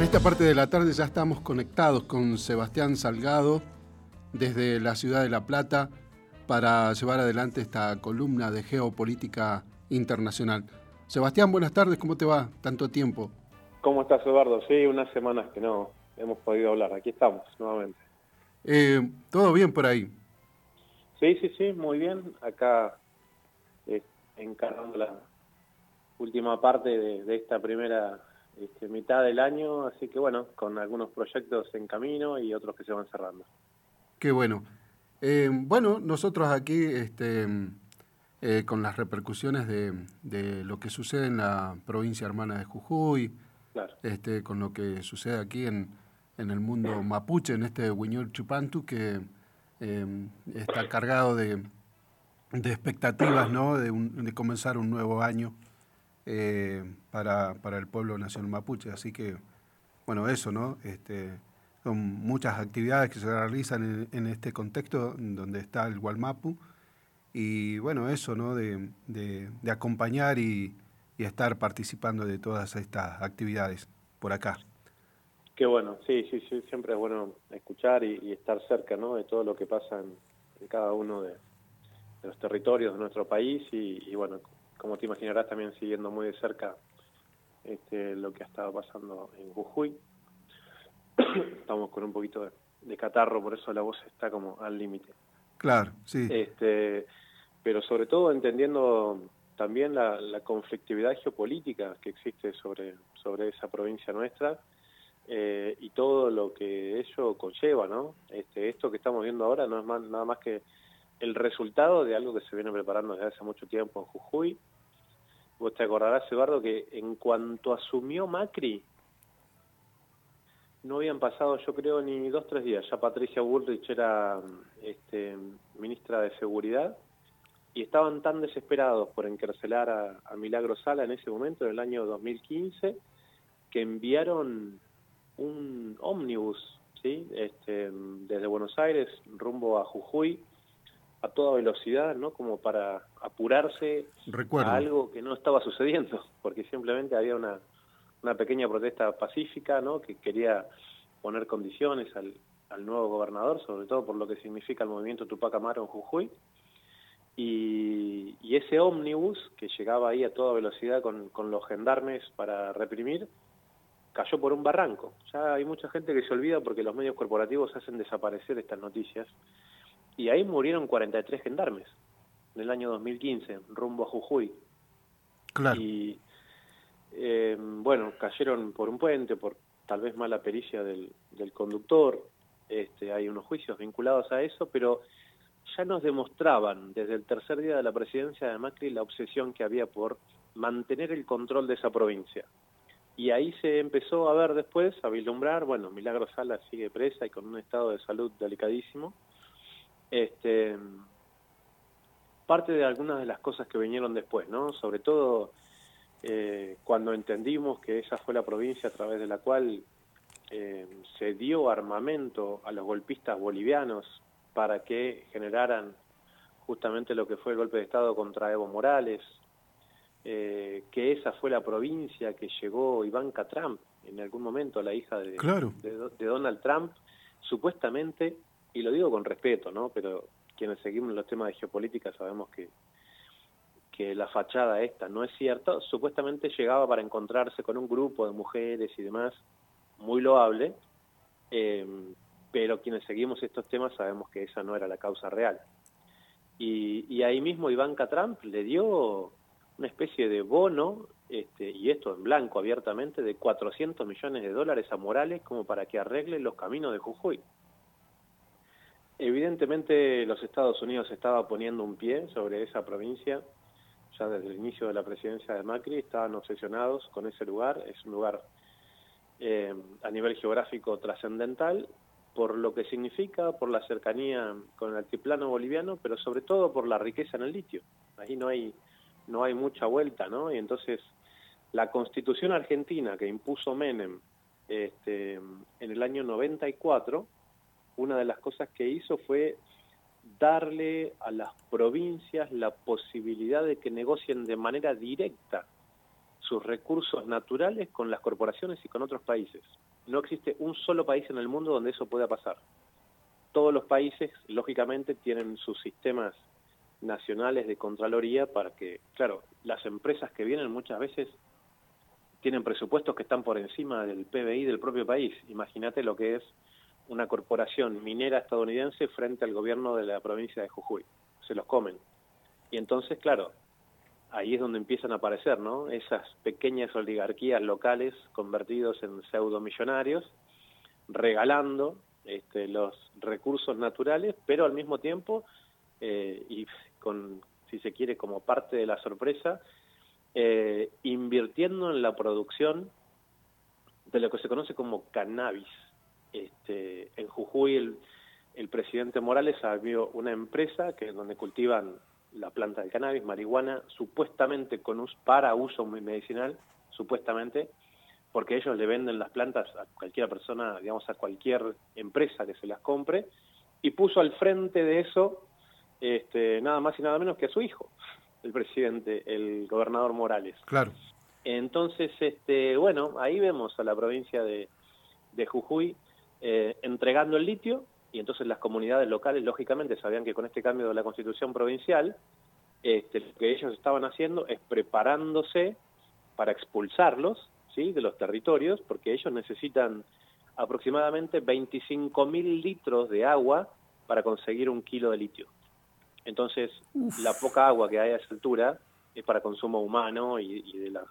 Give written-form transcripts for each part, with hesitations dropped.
En esta parte de la tarde ya estamos conectados con Sebastián Salgado desde la ciudad de La Plata para llevar adelante esta columna de geopolítica internacional. Sebastián, buenas tardes, ¿cómo te va? Tanto tiempo. ¿Cómo estás, Eduardo? Sí, unas semanas que no hemos podido hablar. Aquí estamos, nuevamente. ¿Todo bien por ahí? Sí, muy bien. Acá encarando la última parte de esta primera mitad del año, así que bueno, con algunos proyectos en camino y otros que se van cerrando. Qué bueno. Bueno, nosotros aquí con las repercusiones de lo que sucede en la provincia hermana de Jujuy, Claro. con lo que sucede aquí en el mundo mapuche, en este Huiñol Chupantu, que está cargado de expectativas, ¿no? De comenzar un nuevo año para el pueblo nacional mapuche. Así que, bueno, eso, ¿no? Son muchas actividades que se realizan en este contexto donde está el Gualmapu. Y bueno, eso, ¿no? De acompañar y estar participando de todas estas actividades por acá. Qué bueno, sí, siempre es bueno escuchar y estar cerca, ¿no? De todo lo que pasa en cada uno de los territorios de nuestro país y bueno, como te imaginarás, también siguiendo muy de cerca lo que ha estado pasando en Jujuy. Estamos con un poquito de catarro, por eso la voz está como al límite. Claro, sí. Pero sobre todo entendiendo también la conflictividad geopolítica que existe sobre esa provincia nuestra y todo lo que ello conlleva, ¿no? Esto que estamos viendo ahora no es nada más que el resultado de algo que se viene preparando desde hace mucho tiempo en Jujuy. Vos te acordarás, Eduardo, que en cuanto asumió Macri, no habían pasado, yo creo, ni 2-3 días. Ya Patricia Bullrich era ministra de Seguridad y estaban tan desesperados por encarcelar a Milagro Sala en ese momento, en el año 2015, que enviaron un ómnibus, ¿sí? Desde Buenos Aires rumbo a Jujuy a toda velocidad, ¿no? Como para apurarse Recuerdo. a algo que no estaba sucediendo, porque simplemente había una pequeña protesta pacífica, ¿no? Que quería poner condiciones al nuevo gobernador, sobre todo por lo que significa el movimiento Tupac Amaru en Jujuy. Y ese ómnibus que llegaba ahí a toda velocidad con los gendarmes para reprimir, cayó por un barranco. Ya hay mucha gente que se olvida porque los medios corporativos hacen desaparecer estas noticias. Y ahí murieron 43 gendarmes en el año 2015, rumbo a Jujuy. Claro. Y bueno, cayeron por un puente, por tal vez mala pericia del conductor. Hay unos juicios vinculados a eso, pero ya nos demostraban desde el tercer día de la presidencia de Macri la obsesión que había por mantener el control de esa provincia. Y ahí se empezó a ver después, a vislumbrar, bueno, Milagro Sala sigue presa y con un estado de salud delicadísimo. Parte de algunas de las cosas que vinieron después, ¿no? Sobre todo cuando entendimos que esa fue la provincia a través de la cual se dio armamento a los golpistas bolivianos para que generaran justamente lo que fue el golpe de Estado contra Evo Morales, que esa fue la provincia que llegó Ivanka Trump, en algún momento la hija Claro. de Donald Trump, supuestamente, y lo digo con respeto, ¿no? Pero quienes seguimos los temas de geopolítica sabemos que la fachada esta no es cierta. Supuestamente llegaba para encontrarse con un grupo de mujeres y demás, muy loable, pero quienes seguimos estos temas sabemos que esa no era la causa real. Y ahí mismo Ivanka Trump le dio una especie de bono, y esto en blanco abiertamente, de $400 millones a Morales como para que arregle los caminos de Jujuy. Evidentemente los Estados Unidos estaba poniendo un pie sobre esa provincia, ya desde el inicio de la presidencia de Macri, estaban obsesionados con ese lugar. Es un lugar a nivel geográfico trascendental, por lo que significa, por la cercanía con el altiplano boliviano, pero sobre todo por la riqueza en el litio. Ahí no hay mucha vuelta, ¿no? Y entonces la Constitución argentina que impuso Menem en el año 94, una de las cosas que hizo fue darle a las provincias la posibilidad de que negocien de manera directa sus recursos naturales con las corporaciones y con otros países. No existe un solo país en el mundo donde eso pueda pasar. Todos los países, lógicamente, tienen sus sistemas nacionales de contraloría para que, claro, las empresas que vienen muchas veces tienen presupuestos que están por encima del PBI del propio país. Imagínate lo que es una corporación minera estadounidense frente al gobierno de la provincia de Jujuy. Se los comen. Y entonces, claro, ahí es donde empiezan a aparecer, ¿no? Esas pequeñas oligarquías locales convertidos en pseudomillonarios, regalando los recursos naturales, pero al mismo tiempo, y con, si se quiere, como parte de la sorpresa, invirtiendo en la producción de lo que se conoce como cannabis. En Jujuy el presidente Morales abrió una empresa donde cultivan la planta del cannabis, marihuana, supuestamente para uso medicinal, supuestamente, porque ellos le venden las plantas a cualquier persona, digamos, a cualquier empresa que se las compre, y puso al frente de eso nada más y nada menos que a su hijo, el presidente, el gobernador Morales. Claro. Entonces, bueno, ahí vemos a la provincia de Jujuy entregando el litio, y entonces las comunidades locales, lógicamente, sabían que con este cambio de la Constitución provincial, lo que ellos estaban haciendo es preparándose para expulsarlos, ¿sí?, de los territorios, porque ellos necesitan aproximadamente 25.000 litros de agua para conseguir 1 kilo de litio. Entonces, la poca agua que hay a esa altura es para consumo humano y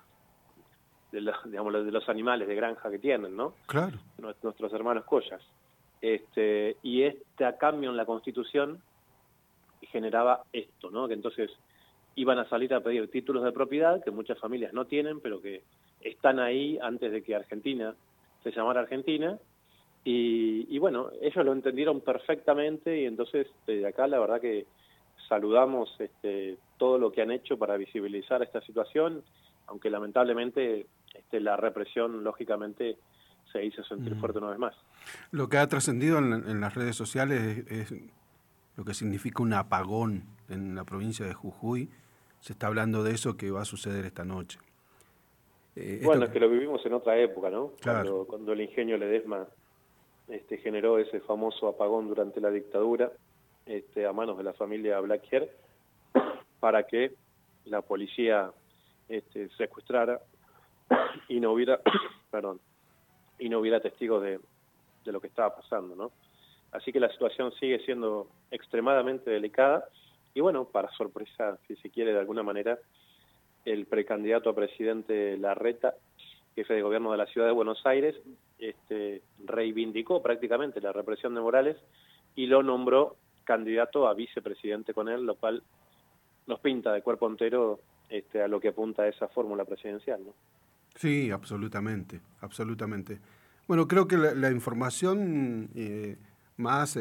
de los animales de granja que tienen, ¿no? Claro. Nuestros hermanos collas. Y este cambio en la Constitución generaba esto, ¿no? Que entonces iban a salir a pedir títulos de propiedad que muchas familias no tienen, pero que están ahí antes de que Argentina se llamara Argentina. Y bueno, ellos lo entendieron perfectamente, y entonces desde acá la verdad que saludamos todo lo que han hecho para visibilizar esta situación, aunque lamentablemente la represión lógicamente se hizo sentir fuerte una vez más. Lo que ha trascendido en las redes sociales es lo que significa un apagón en la provincia de Jujuy. Se está hablando de eso que va a suceder esta noche. Bueno, es que lo vivimos en otra época, ¿no? Claro. Cuando el ingenio Ledesma generó ese famoso apagón durante la dictadura a manos de la familia Blaquier para que la policía secuestrara y no hubiera y no hubiera testigos de lo que estaba pasando, ¿no? Así que la situación sigue siendo extremadamente delicada, y bueno, para sorpresa, si se quiere de alguna manera, el precandidato a presidente Larreta, jefe de gobierno de la ciudad de Buenos Aires, reivindicó prácticamente la represión de Morales y lo nombró candidato a vicepresidente con él, lo cual nos pinta de cuerpo entero a lo que apunta a esa fórmula presidencial, ¿no? Sí, absolutamente, absolutamente. Bueno, creo que la información más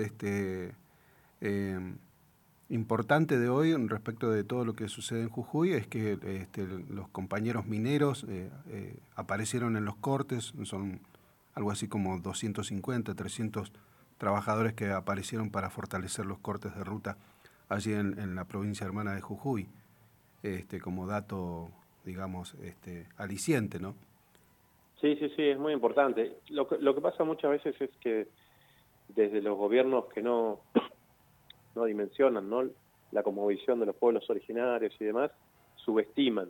importante de hoy respecto de todo lo que sucede en Jujuy es que los compañeros mineros aparecieron en los cortes, son algo así como 250, 300 trabajadores que aparecieron para fortalecer los cortes de ruta allí en la provincia hermana de Jujuy, como dato, digamos, aliciente, ¿no? Sí, es muy importante. Lo que pasa muchas veces es que desde los gobiernos que no dimensionan, ¿no?, la cosmovisión de los pueblos originarios y demás, subestiman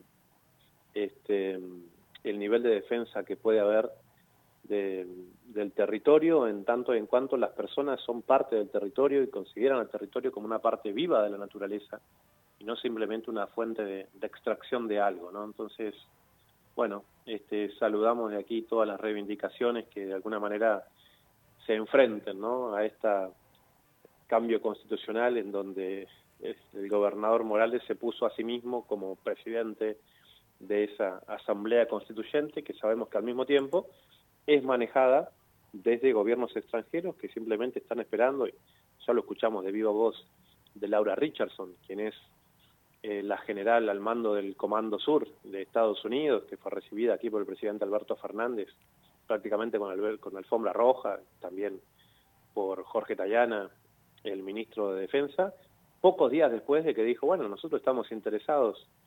el nivel de defensa que puede haber del territorio, en tanto en cuanto las personas son parte del territorio y consideran al territorio como una parte viva de la naturaleza y no simplemente una fuente de extracción de algo, ¿no? Entonces, bueno, saludamos de aquí todas las reivindicaciones que de alguna manera se enfrenten, ¿no?, a este cambio constitucional en donde el gobernador Morales se puso a sí mismo como presidente de esa asamblea constituyente, que sabemos que al mismo tiempo es manejada desde gobiernos extranjeros que simplemente están esperando, y ya lo escuchamos de viva voz de Laura Richardson, quien es la general al mando del Comando Sur de Estados Unidos, que fue recibida aquí por el presidente Alberto Fernández, prácticamente con alfombra roja, también por Jorge Tayana, el ministro de Defensa, pocos días después de que dijo, bueno, nosotros estamos interesados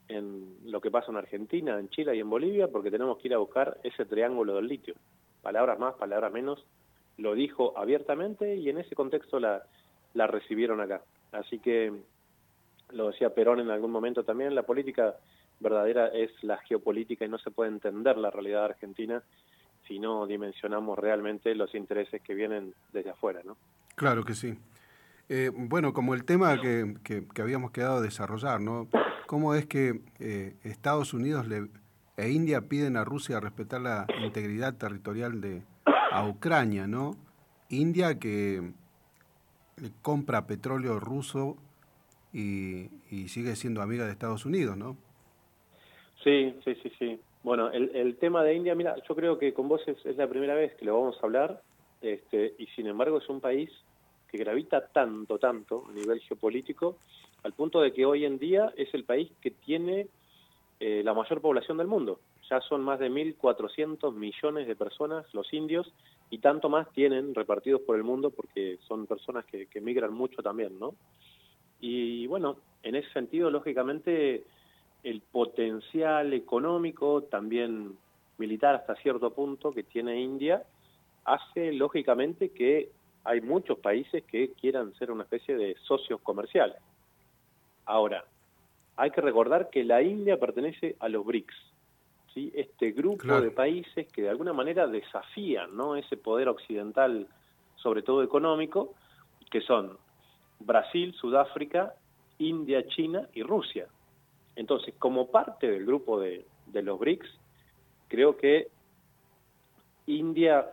en lo que pasa en Argentina, en Chile y en Bolivia, porque tenemos que ir a buscar ese triángulo del litio. Palabras más, palabras menos, lo dijo abiertamente y en ese contexto la recibieron acá. Así que, lo decía Perón en algún momento también, la política verdadera es la geopolítica y no se puede entender la realidad argentina si no dimensionamos realmente los intereses que vienen desde afuera, ¿no? Claro que sí. Bueno, como el tema que habíamos quedado a desarrollar, ¿no? ¿Cómo es que Estados Unidos e India piden a Rusia respetar la integridad territorial a Ucrania, ¿no? India que compra petróleo ruso y sigue siendo amiga de Estados Unidos, ¿no? Sí, sí, sí, sí. Bueno, el tema de India, mira, yo creo que con vos es la primera vez que lo vamos a hablar, y sin embargo es un país que gravita tanto, tanto a nivel geopolítico, al punto de que hoy en día es el país que tiene la mayor población del mundo. Ya son más de 1.400 millones de personas, los indios, y tanto más tienen repartidos por el mundo porque son personas que migran mucho también, ¿no? Y bueno, en ese sentido, lógicamente, el potencial económico, también militar hasta cierto punto, que tiene India, hace lógicamente que hay muchos países que quieran ser una especie de socios comerciales. Ahora, hay que recordar que la India pertenece a los BRICS, ¿sí? Este grupo Claro. de países que de alguna manera desafían, ¿no?, ese poder occidental, sobre todo económico, que son Brasil, Sudáfrica, India, China y Rusia. Entonces, como parte del grupo de los BRICS, creo que India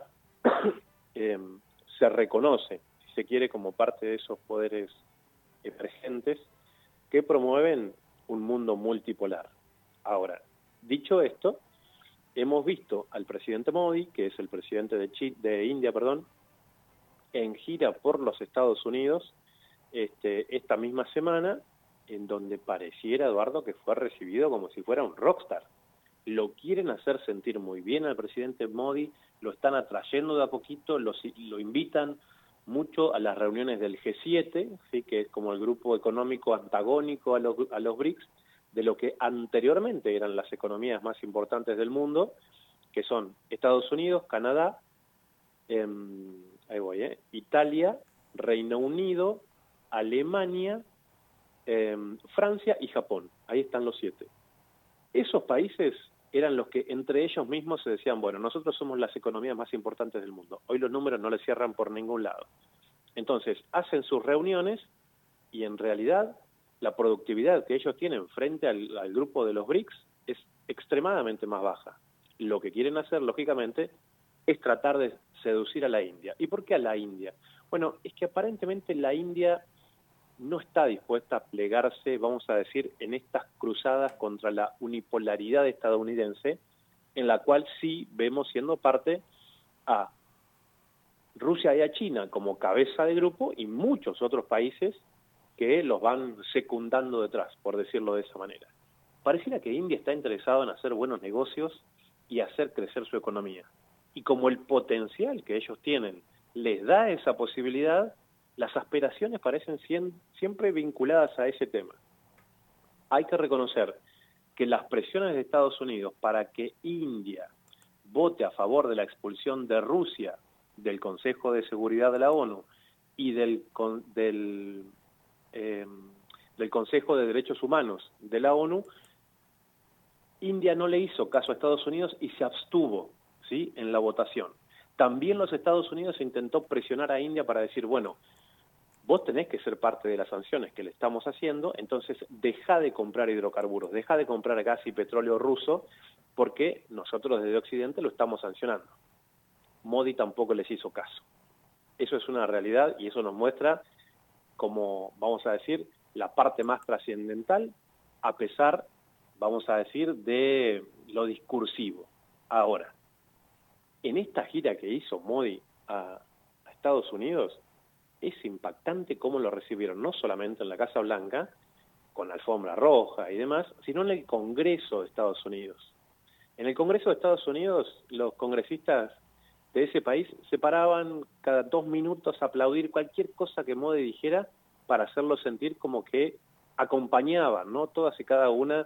se reconoce, si se quiere, como parte de esos poderes emergentes que promueven un mundo multipolar. Ahora, dicho esto, hemos visto al presidente Modi, que es el presidente de India, en gira por los Estados Unidos esta misma semana, en donde pareciera, Eduardo, que fue recibido como si fuera un rockstar. Lo quieren hacer sentir muy bien al presidente Modi, lo están atrayendo de a poquito, lo invitan mucho a las reuniones del G7, ¿sí?, que es como el grupo económico antagónico a los BRICS, de lo que anteriormente eran las economías más importantes del mundo, que son Estados Unidos, Canadá, Italia, Reino Unido, Alemania, Francia y Japón. Ahí están los 7. Esos países eran los que entre ellos mismos se decían, bueno, nosotros somos las economías más importantes del mundo. Hoy los números no les cierran por ningún lado. Entonces, hacen sus reuniones y en realidad la productividad que ellos tienen frente al grupo de los BRICS es extremadamente más baja. Lo que quieren hacer, lógicamente, es tratar de seducir a la India. ¿Y por qué a la India? Bueno, es que aparentemente la India no está dispuesta a plegarse, vamos a decir, en estas cruzadas contra la unipolaridad estadounidense, en la cual sí vemos siendo parte a Rusia y a China como cabeza de grupo y muchos otros países que los van secundando detrás, por decirlo de esa manera. Pareciera que India está interesado en hacer buenos negocios y hacer crecer su economía. Y como el potencial que ellos tienen les da esa posibilidad, las aspiraciones parecen siempre vinculadas a ese tema. Hay que reconocer que las presiones de Estados Unidos para que India vote a favor de la expulsión de Rusia del Consejo de Seguridad de la ONU y del Consejo de Derechos Humanos de la ONU, India no le hizo caso a Estados Unidos y se abstuvo, ¿sí?, en la votación. También los Estados Unidos intentó presionar a India para decir, bueno, vos tenés que ser parte de las sanciones que le estamos haciendo, entonces deja de comprar hidrocarburos, deja de comprar gas y petróleo ruso, porque nosotros desde Occidente lo estamos sancionando. Modi tampoco les hizo caso. Eso es una realidad y eso nos muestra, como vamos a decir, la parte más trascendental, a pesar, vamos a decir, de lo discursivo. Ahora, en esta gira que hizo Modi a Estados Unidos, es impactante cómo lo recibieron, no solamente en la Casa Blanca, con alfombra roja y demás, sino en el Congreso de Estados Unidos. En el Congreso de Estados Unidos, los congresistas de ese país se paraban cada 2 minutos a aplaudir cualquier cosa que Modi dijera para hacerlo sentir como que acompañaban, ¿no?, todas y cada una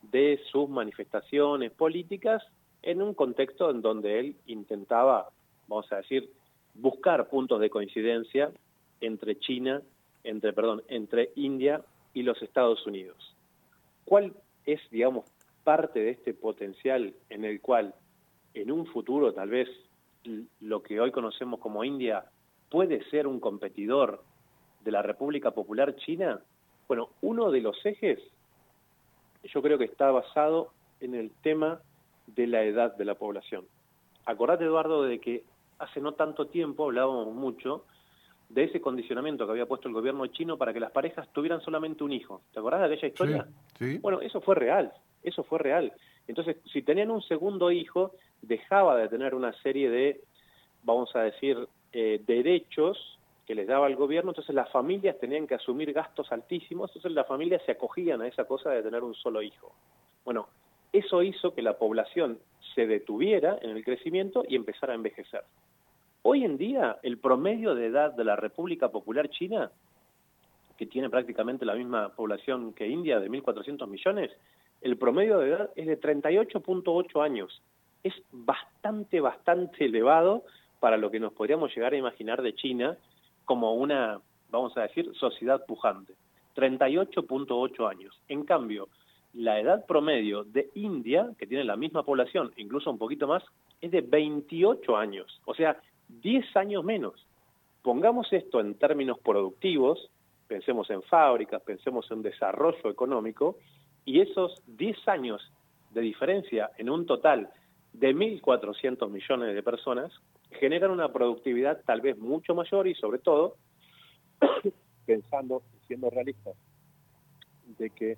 de sus manifestaciones políticas en un contexto en donde él intentaba, vamos a decir, buscar puntos de coincidencia entre entre India y los Estados Unidos. ¿Cuál es, digamos, parte de este potencial en el cual en un futuro tal vez lo que hoy conocemos como India puede ser un competidor de la República Popular China? Bueno, uno de los ejes yo creo que está basado en el tema de la edad de la población. Acordate, Eduardo, de que hace no tanto tiempo hablábamos mucho de ese condicionamiento que había puesto el gobierno chino para que las parejas tuvieran solamente un hijo. ¿Te acordás de aquella historia? Sí, sí. Bueno, eso fue real. Entonces, si tenían un segundo hijo, dejaba de tener una serie de, vamos a decir, derechos que les daba el gobierno, entonces las familias tenían que asumir gastos altísimos, entonces las familias se acogían a esa cosa de tener un solo hijo. Bueno, eso hizo que la población se detuviera en el crecimiento y empezara a envejecer. Hoy en día, el promedio de edad de la República Popular China, que tiene prácticamente la misma población que India, de 1.400 millones, el promedio de edad es de 38.8 años. Es bastante elevado para lo que nos podríamos llegar a imaginar de China como una, vamos a decir, sociedad pujante. 38.8 años. En cambio, la edad promedio de India, que tiene la misma población, incluso un poquito más, es de 28 años. O sea, 10 años menos. Pongamos esto en términos productivos, pensemos en fábricas, pensemos en desarrollo económico, y esos 10 años de diferencia en un total de 1.400 millones de personas generan una productividad tal vez mucho mayor y sobre todo, pensando y siendo realistas, de que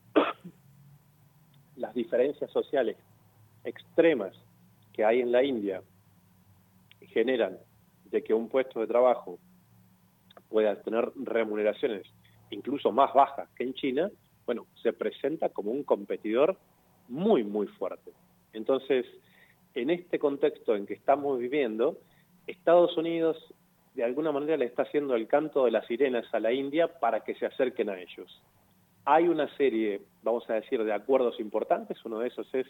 las diferencias sociales extremas que hay en la India generan de que un puesto de trabajo pueda tener remuneraciones incluso más bajas que en China, bueno, se presenta como un competidor muy fuerte. Entonces, en este contexto en que estamos viviendo, Estados Unidos de alguna manera le está haciendo el canto de las sirenas a la India para que se acerquen a ellos. Hay una serie, vamos a decir, de acuerdos importantes, uno de esos es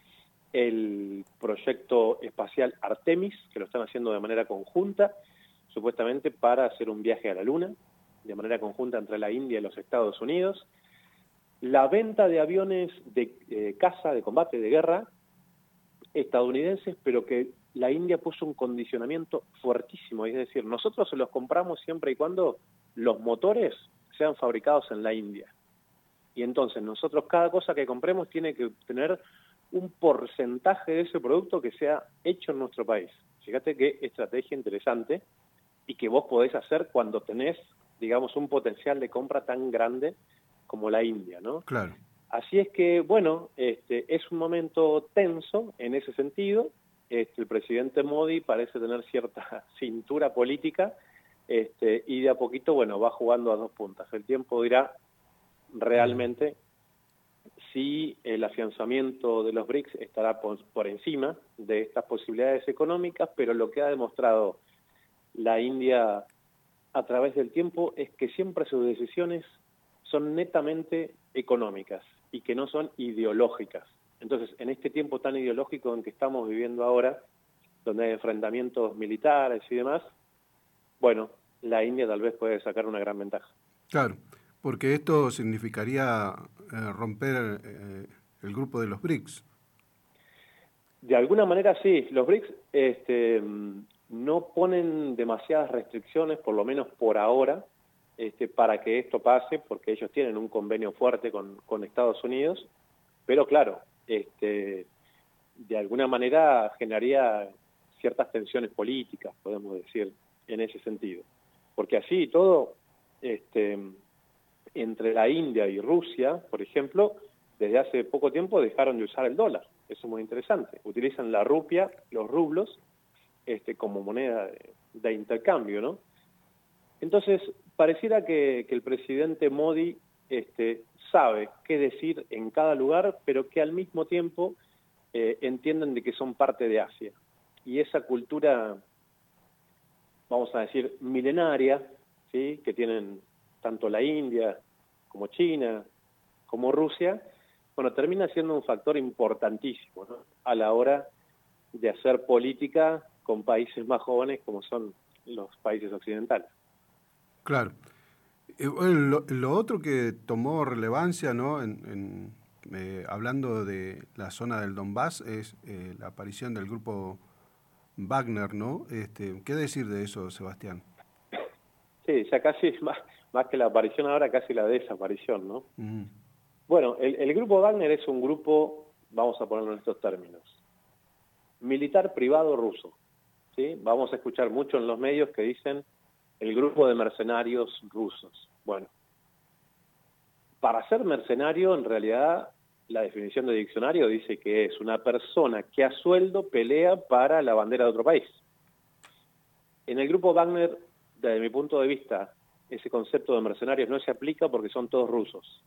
el proyecto espacial Artemis, que lo están haciendo de manera conjunta, supuestamente para hacer un viaje a la Luna, de manera conjunta entre la India y los Estados Unidos. La venta de aviones de caza, de combate, de guerra, estadounidenses, pero que la India puso un condicionamiento fuertísimo, es decir, nosotros se los compramos siempre y cuando los motores sean fabricados en la India. Y entonces nosotros cada cosa que compremos tiene que tener un porcentaje de ese producto que sea hecho en nuestro país. Fíjate qué estrategia interesante y que vos podés hacer cuando tenés, digamos, un potencial de compra tan grande como la India, ¿no? Claro. Así es que, bueno, es un momento tenso en ese sentido. El presidente Modi parece tener cierta cintura política y de a poquito, bueno, va jugando a dos puntas. El tiempo dirá realmente si el afianzamiento de los BRICS estará por encima de estas posibilidades económicas, pero lo que ha demostrado la India a través del tiempo es que siempre sus decisiones son netamente económicas y que no son ideológicas. Entonces, en este tiempo tan ideológico en que estamos viviendo ahora, donde hay enfrentamientos militares y demás, bueno, la India tal vez puede sacar una gran ventaja. Claro, porque esto significaría romper el grupo de los BRICS. De alguna manera sí, los BRICS no ponen demasiadas restricciones, por lo menos por ahora, para que esto pase, porque ellos tienen un convenio fuerte con Estados Unidos, pero claro, de alguna manera generaría ciertas tensiones políticas, podemos decir, en ese sentido. Porque así y todo, entre la India y Rusia, por ejemplo, desde hace poco tiempo dejaron de usar el dólar. Eso es muy interesante. Utilizan la rupia, los rublos, como moneda de intercambio, ¿no? Entonces, pareciera que el presidente Modi sabe qué decir en cada lugar, pero que al mismo tiempo entienden de que son parte de Asia. Y esa cultura, vamos a decir, milenaria, ¿sí?, que tienen tanto la India como China, como Rusia, bueno, termina siendo un factor importantísimo, ¿no?, a la hora de hacer política con países más jóvenes como son los países occidentales. Claro. Bueno, lo otro que tomó relevancia, ¿no?, hablando de la zona del Donbass, es la aparición del grupo Wagner, ¿no? ¿Qué decir de eso, Sebastián? Sí, ya casi más que la aparición ahora, casi la desaparición, ¿no? Bueno, el grupo Wagner es un grupo, vamos a ponerlo en estos términos, militar privado ruso, ¿sí? Vamos a escuchar mucho en los medios que dicen el grupo de mercenarios rusos. Bueno, para ser mercenario, en realidad, la definición de diccionario dice que es una persona que a sueldo pelea para la bandera de otro país. En el grupo Wagner, desde mi punto de vista, ese concepto de mercenarios no se aplica porque son todos rusos.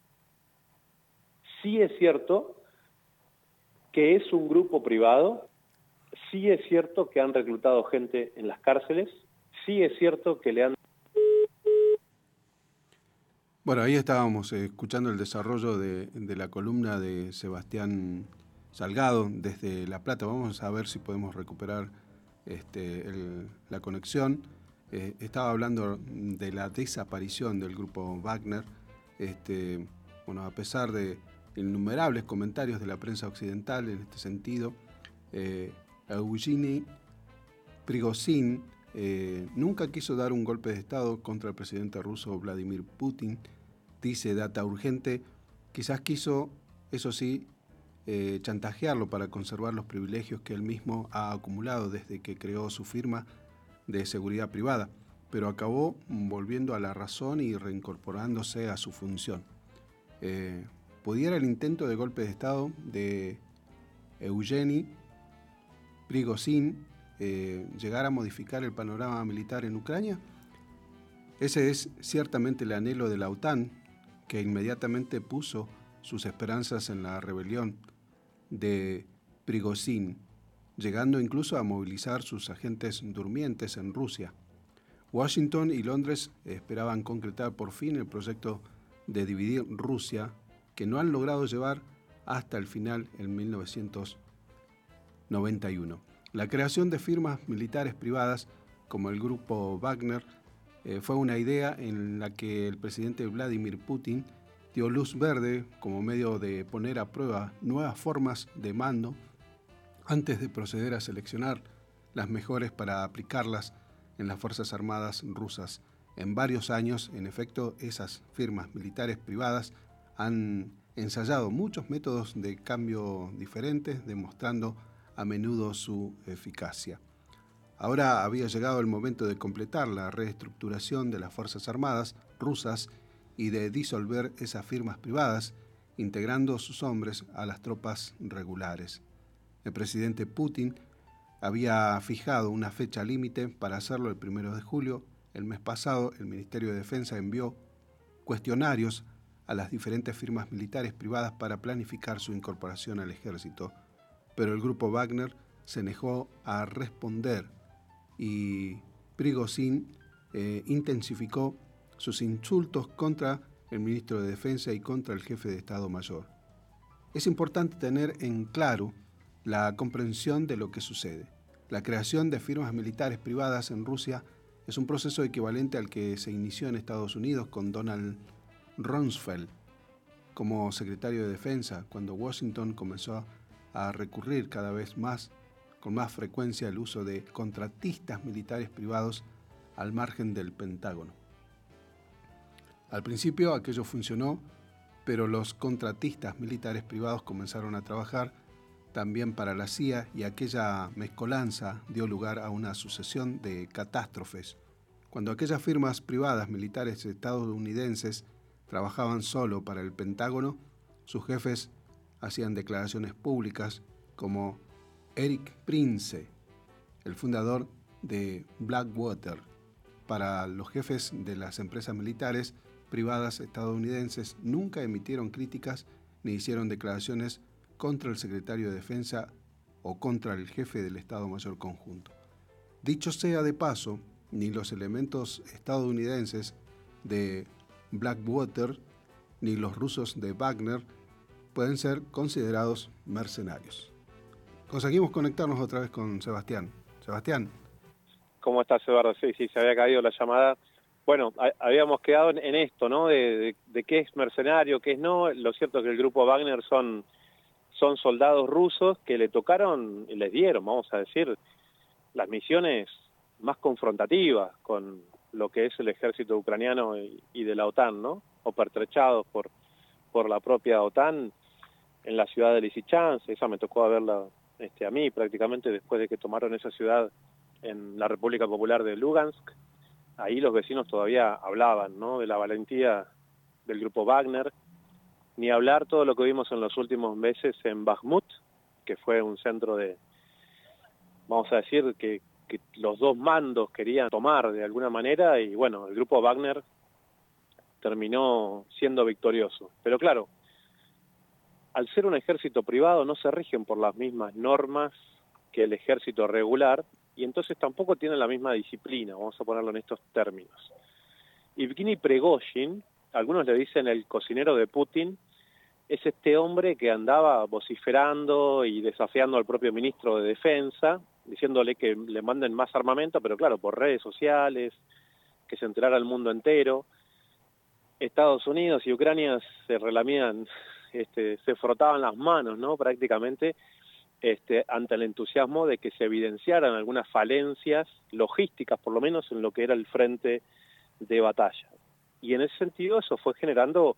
Sí es cierto que es un grupo privado, sí es cierto que han reclutado gente en las cárceles, sí es cierto que le han... Bueno, ahí estábamos escuchando el desarrollo de la columna de Sebastián Salgado desde La Plata. Vamos a ver si podemos recuperar la conexión. Estaba hablando de la desaparición del grupo Wagner. Bueno, a pesar de innumerables comentarios de la prensa occidental en este sentido, Eugeni Prigozhin nunca quiso dar un golpe de Estado contra el presidente ruso Vladimir Putin, dice Data Urgente. Quizás quiso, eso sí, chantajearlo para conservar los privilegios que él mismo ha acumulado desde que creó su firma de seguridad privada, pero acabó volviendo a la razón y reincorporándose a su función. ¿Pudiera el intento de golpe de Estado de Eugeni Prigozhin llegar a modificar el panorama militar en Ucrania? Ese es ciertamente el anhelo de la OTAN, que inmediatamente puso sus esperanzas en la rebelión de Prigozhin, llegando incluso a movilizar sus agentes durmientes en Rusia. Washington y Londres esperaban concretar por fin el proyecto de dividir Rusia, que no han logrado llevar hasta el final en 1991. La creación de firmas militares privadas, como el grupo Wagner, fue una idea en la que el presidente Vladimir Putin dio luz verde como medio de poner a prueba nuevas formas de mando antes de proceder a seleccionar las mejores para aplicarlas en las Fuerzas Armadas rusas. En varios años, en efecto, esas firmas militares privadas han ensayado muchos métodos de cambio diferentes, demostrando a menudo su eficacia. Ahora había llegado el momento de completar la reestructuración de las Fuerzas Armadas rusas y de disolver esas firmas privadas, integrando sus hombres a las tropas regulares. El presidente Putin había fijado una fecha límite para hacerlo el 1 de julio. El mes pasado, el Ministerio de Defensa envió cuestionarios a las diferentes firmas militares privadas para planificar su incorporación al ejército, pero el grupo Wagner se negó a responder y Prigozhin intensificó sus insultos contra el ministro de Defensa y contra el jefe de Estado Mayor. Es importante tener en claro la comprensión de lo que sucede. La creación de firmas militares privadas en Rusia es un proceso equivalente al que se inició en Estados Unidos con Donald Rumsfeld como secretario de Defensa, cuando Washington comenzó a recurrir cada vez más, con más frecuencia, al uso de contratistas militares privados al margen del Pentágono. Al principio aquello funcionó, pero los contratistas militares privados comenzaron a trabajar también para la CIA y aquella mezcolanza dio lugar a una sucesión de catástrofes. Cuando aquellas firmas privadas militares estadounidenses trabajaban solo para el Pentágono, sus jefes hacían declaraciones públicas como Eric Prince, el fundador de Blackwater. Para los jefes de las empresas militares privadas estadounidenses nunca emitieron críticas ni hicieron declaraciones contra el secretario de Defensa o contra el jefe del Estado Mayor Conjunto. Dicho sea de paso, ni los elementos estadounidenses de Blackwater ni los rusos de Wagner pueden ser considerados mercenarios. Conseguimos conectarnos otra vez con Sebastián. Sebastián. ¿Cómo estás, Eduardo? Sí, se había caído la llamada. Bueno, habíamos quedado en esto, ¿no? De qué es mercenario, qué es no. Lo cierto es que el grupo Wagner son soldados rusos que le tocaron, les dieron, vamos a decir, las misiones más confrontativas con lo que es el ejército ucraniano y de la OTAN, ¿no? O pertrechados por la propia OTAN en la ciudad de Lysychansk. Esa me tocó verla a mí prácticamente después de que tomaron esa ciudad en la República Popular de Lugansk. Ahí los vecinos todavía hablaban, ¿no? De la valentía del grupo Wagner. Ni hablar todo lo que vimos en los últimos meses en Bakhmut, que fue un centro vamos a decir, que los dos mandos querían tomar de alguna manera, y bueno, el grupo Wagner terminó siendo victorioso. Pero claro, al ser un ejército privado no se rigen por las mismas normas que el ejército regular, y entonces tampoco tienen la misma disciplina, vamos a ponerlo en estos términos. Yevgeny Prigozhin, algunos le dicen el cocinero de Putin, es este hombre que andaba vociferando y desafiando al propio ministro de Defensa, diciéndole que le manden más armamento, pero claro, por redes sociales, que se enterara el mundo entero. Estados Unidos y Ucrania se relamían, se frotaban las manos, ¿no? Prácticamente ante el entusiasmo de que se evidenciaran algunas falencias logísticas, por lo menos en lo que era el frente de batalla. Y en ese sentido eso fue generando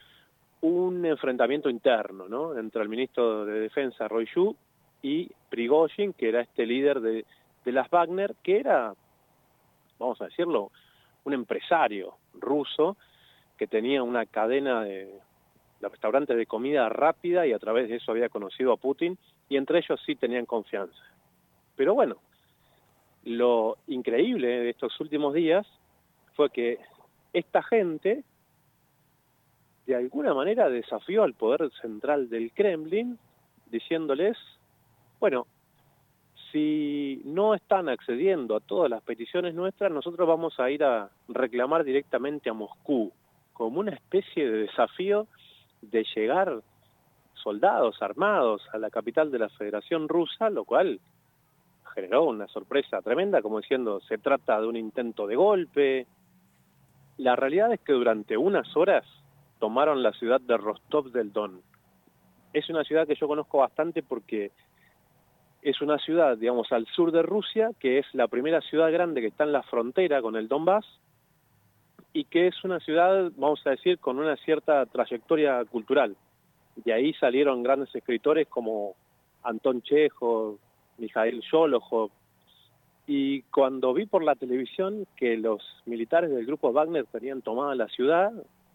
un enfrentamiento interno, ¿no? Entre el ministro de Defensa, Shoigu, y Prigozhin, que era este líder de las Wagner, que era, vamos a decirlo, un empresario ruso que tenía una cadena de restaurantes de comida rápida y a través de eso había conocido a Putin, y entre ellos sí tenían confianza. Pero bueno, lo increíble de estos últimos días fue que esta gente de alguna manera desafió al poder central del Kremlin, diciéndoles, bueno, si no están accediendo a todas las peticiones nuestras, nosotros vamos a ir a reclamar directamente a Moscú, como una especie de desafío de llegar soldados armados a la capital de la Federación Rusa, lo cual generó una sorpresa tremenda, como diciendo, se trata de un intento de golpe. La realidad es que durante unas horas tomaron la ciudad de Rostov del Don. Es una ciudad que yo conozco bastante porque es una ciudad, digamos, al sur de Rusia, que es la primera ciudad grande que está en la frontera con el Donbass, y que es una ciudad, vamos a decir, con una cierta trayectoria cultural. De ahí salieron grandes escritores como Anton Chejov, Mikhail Sholokhov, y cuando vi por la televisión que los militares del grupo Wagner tenían tomada la ciudad,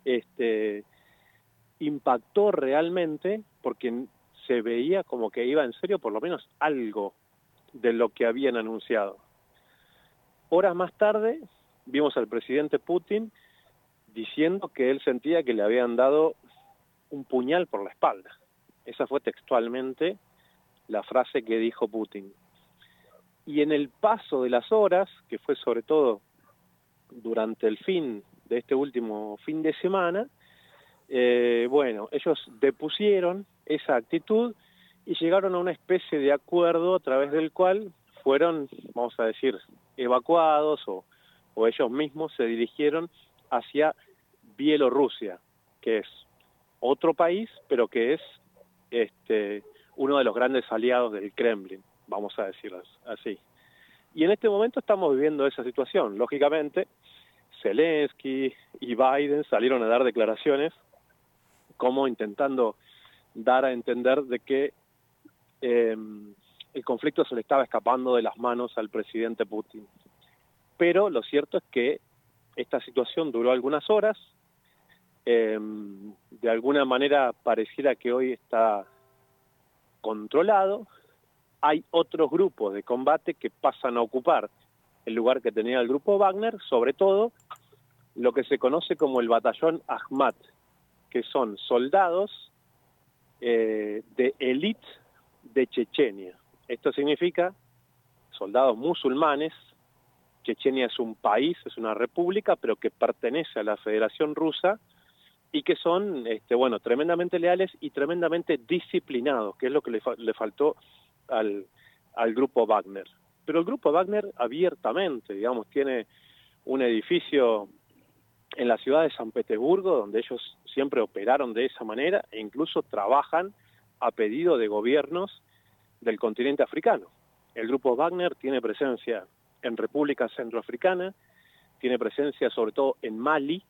impactó realmente porque se veía como que iba en serio por lo menos algo de lo que habían anunciado. Horas más tarde vimos al presidente Putin diciendo que él sentía que le habían dado un puñal por la espalda. Esa fue textualmente la frase que dijo Putin. Y en el paso de las horas, que fue sobre todo durante el fin de este último fin de semana, bueno, ellos depusieron esa actitud y llegaron a una especie de acuerdo a través del cual fueron, vamos a decir, evacuados o ellos mismos se dirigieron hacia Bielorrusia, que es otro país, pero que es uno de los grandes aliados del Kremlin, vamos a decirlo así. Y en este momento estamos viviendo esa situación. Lógicamente, Zelensky y Biden salieron a dar declaraciones como intentando dar a entender de que el conflicto se le estaba escapando de las manos al presidente Putin. Pero lo cierto es que esta situación duró algunas horas, de alguna manera pareciera que hoy está controlado. Hay otros grupos de combate que pasan a ocupar el lugar que tenía el grupo Wagner, sobre todo lo que se conoce como el batallón Akhmat, que son soldados de élite de Chechenia. Esto significa soldados musulmanes. Chechenia es un país, es una república, pero que pertenece a la Federación Rusa, y que son, tremendamente leales y tremendamente disciplinados, que es lo que le faltó al grupo Wagner. Pero el grupo Wagner abiertamente, digamos, tiene un edificio en la ciudad de San Petersburgo, donde ellos siempre operaron de esa manera, e incluso trabajan a pedido de gobiernos del continente africano. El grupo Wagner tiene presencia en República Centroafricana, tiene presencia sobre todo en Mali,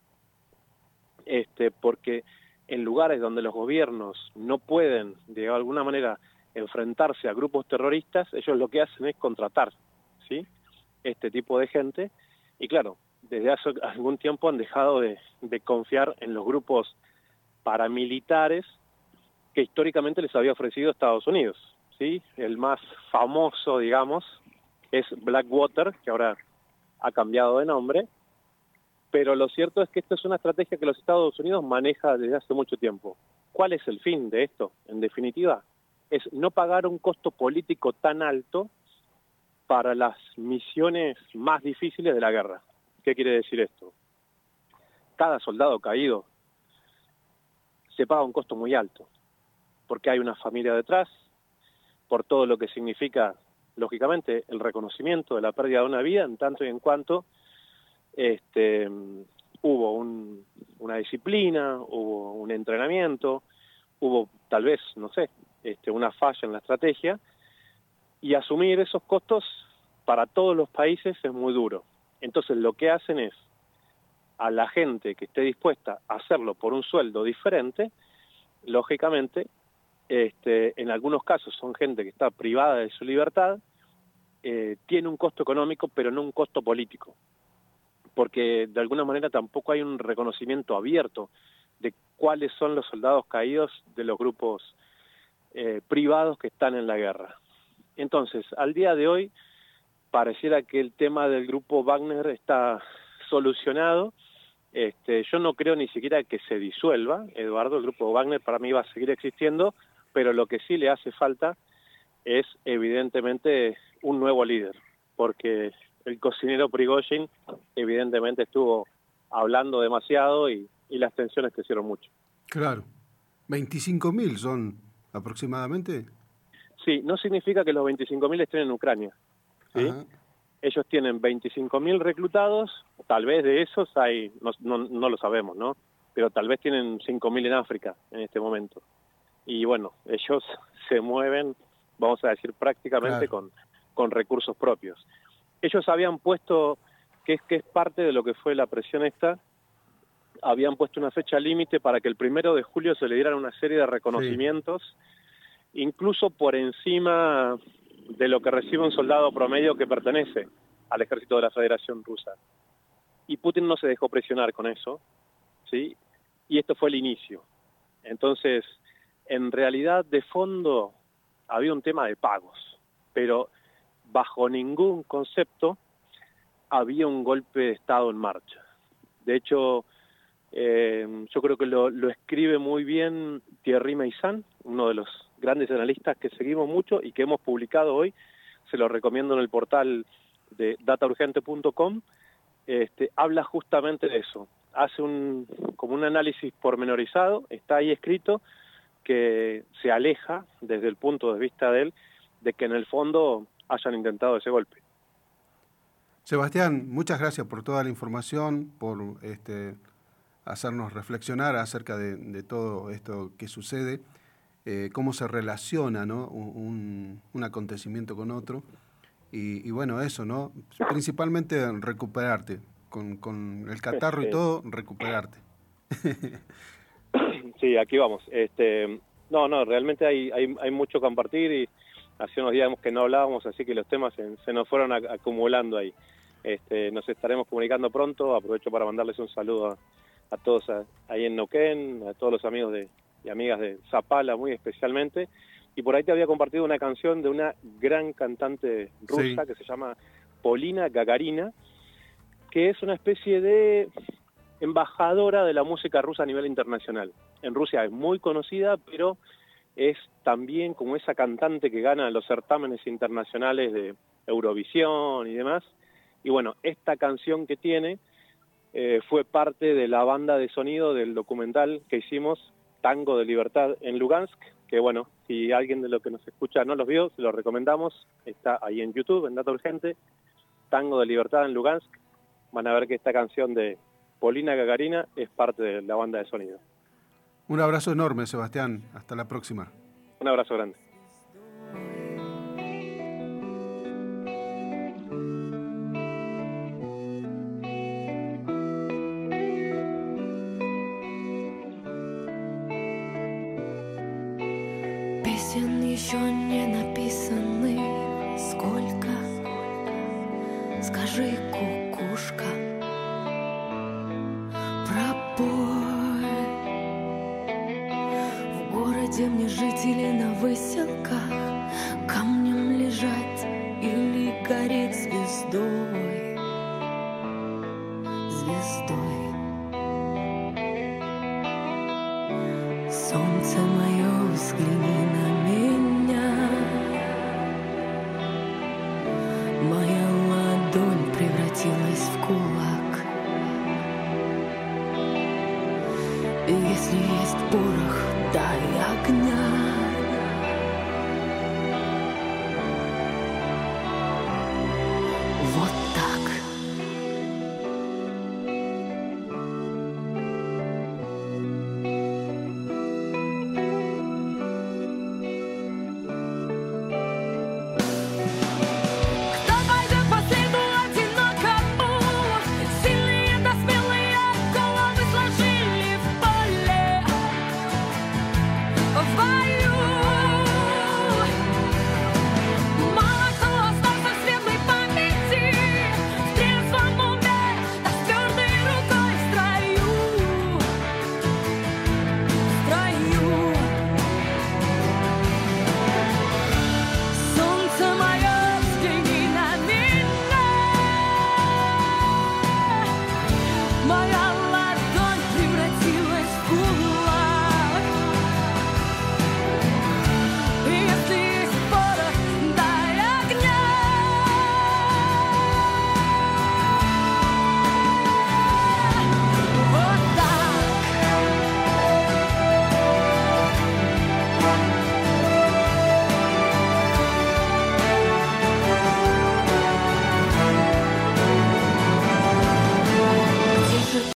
porque en lugares donde los gobiernos no pueden, de alguna manera, enfrentarse a grupos terroristas, ellos lo que hacen es contratar, ¿sí?, este tipo de gente. Y claro, desde hace algún tiempo han dejado de confiar en los grupos paramilitares que históricamente les había ofrecido Estados Unidos, ¿sí? El más famoso, digamos, es Blackwater, que ahora ha cambiado de nombre, pero lo cierto es que esto es una estrategia que los Estados Unidos maneja desde hace mucho tiempo. ¿Cuál es el fin de esto? En definitiva, es no pagar un costo político tan alto para las misiones más difíciles de la guerra. ¿Qué quiere decir esto? Cada soldado caído se paga un costo muy alto, porque hay una familia detrás, por todo lo que significa, lógicamente, el reconocimiento de la pérdida de una vida, en tanto y en cuanto hubo una disciplina, hubo un entrenamiento, hubo tal vez, no sé, una falla en la estrategia, y asumir esos costos para todos los países es muy duro. Entonces lo que hacen es, a la gente que esté dispuesta a hacerlo por un sueldo diferente, lógicamente, en algunos casos son gente que está privada de su libertad, tiene un costo económico, pero no un costo político, porque de alguna manera tampoco hay un reconocimiento abierto de cuáles son los soldados caídos de los grupos privados que están en la guerra. Entonces, al día de hoy, pareciera que el tema del grupo Wagner está solucionado. Yo no creo ni siquiera que se disuelva, Eduardo. El grupo Wagner para mí va a seguir existiendo, pero lo que sí le hace falta es evidentemente un nuevo líder, porque el cocinero Prigozhin evidentemente estuvo hablando demasiado y las tensiones crecieron mucho. Claro. 25.000 son aproximadamente. Sí, no significa que los 25.000 estén en Ucrania, ¿sí? Ajá. Ellos tienen 25.000 reclutados, tal vez de esos hay, no lo sabemos, ¿no? Pero tal vez tienen 5.000 en África en este momento. Y bueno, ellos se mueven, vamos a decir, prácticamente claro, con recursos propios. Ellos habían puesto, que es parte de lo que fue la presión esta, habían puesto una fecha límite para que el 1 de julio se le dieran una serie de reconocimientos, sí, incluso por encima de lo que recibe un soldado promedio que pertenece al ejército de la Federación Rusa. Y Putin no se dejó presionar con eso, ¿sí? Y esto fue el inicio. Entonces, en realidad, de fondo, había un tema de pagos, pero bajo ningún concepto había un golpe de Estado en marcha. De hecho, yo creo que lo escribe muy bien Thierry Meyssan, uno de los grandes analistas que seguimos mucho y que hemos publicado hoy. Se lo recomiendo en el portal de dataurgente.com. Habla justamente de eso. Hace como un análisis pormenorizado, está ahí escrito, que se aleja desde el punto de vista de él de que en el fondo hayan intentado ese golpe. Sebastián, muchas gracias por toda la información, por hacernos reflexionar acerca de todo esto que sucede, cómo se relaciona, ¿no?, un acontecimiento con otro. Y bueno, eso, ¿no? Principalmente recuperarte, con el catarro y todo, recuperarte. Sí, aquí vamos. No, realmente hay mucho que compartir y hace unos días que no hablábamos, así que los temas se nos fueron acumulando ahí. Nos estaremos comunicando pronto. Aprovecho para mandarles un saludo a todos ahí en Neuquén, a todos los amigos y amigas de Zapala muy especialmente. Y por ahí te había compartido una canción de una gran cantante rusa, sí, que se llama Polina Gagarina, que es una especie de embajadora de la música rusa a nivel internacional. En Rusia es muy conocida, pero es también como esa cantante que gana los certámenes internacionales de Eurovisión y demás. Y bueno, esta canción que tiene fue parte de la banda de sonido del documental que hicimos, Tango de Libertad en Lugansk, que bueno, si alguien de los que nos escucha no los vio, se los recomendamos, está ahí en YouTube, en Data Urgente, Tango de Libertad en Lugansk. Van a ver que esta canción de Polina Gagarina es parte de la banda de sonido. Un abrazo enorme, Sebastián. Hasta la próxima. Un abrazo grande. Песен еще не написаны сколько. Скажи, кукушка, пропой. В городе мне жить или на выселках, камнем лежать или гореть звездой, звездой. Солнце мое, взгляни на меня. Моя ладонь превратилась в кулак. И если есть порох, дай огня.